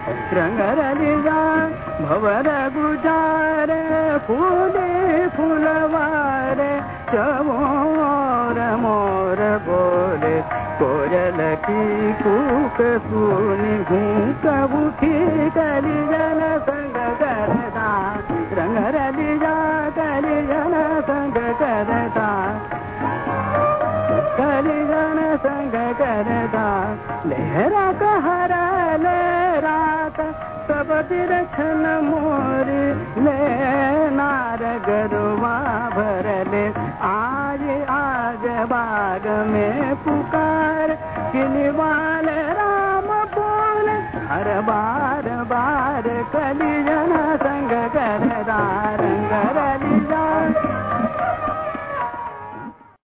रंग रलिया भवर गुजार फूले फुलवारे चमोर मोर बोले कोयल की कूक सुनी घूक उठी कली जन संग करता रंग रलिया कली जन संग करता कली जन संग करता लहरा कहरा लहरा सब तिरछन मोरी ले नार गरुआ भरले आज बाग में पुकार किलवाल राम बोल हर बार बार कली